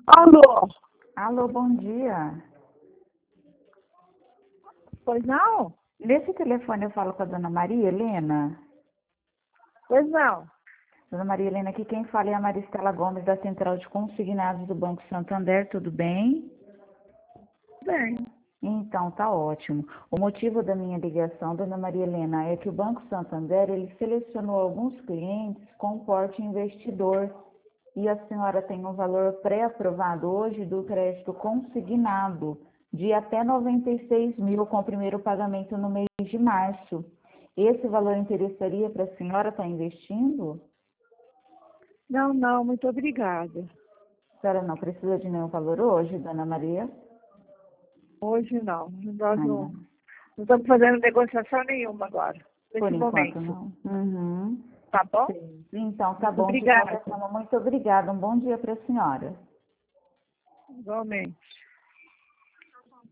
Alô? Alô, bom dia. Pois não? Nesse telefone eu falo com a dona Maria Helena. Pois não. Dona Maria Helena, aqui quem fala é a Maristela Gomes, da Central de Consignados do Banco Santander, tudo bem? Bem, Então, tá ótimo. O motivo da minha ligação, dona Maria Helena, é que o Banco Santander, ele selecionou alguns clientes com porte investidor e a senhora tem um valor pré-aprovado hoje do crédito consignado de até 96 mil com o primeiro pagamento no mês de março. Esse valor interessaria para a senhora estar investindo? não, muito obrigada. A senhora não precisa de nenhum valor hoje, dona Maria? Hoje não. Nós Ai, não, não. não estamos fazendo negociação nenhuma agora, Por nesse enquanto, momento. não. Uhum. Tá bom? Sim. Então, tá Muito bom. De obrigada. qualquer forma, muito obrigada. Um bom dia para a senhora. Igualmente.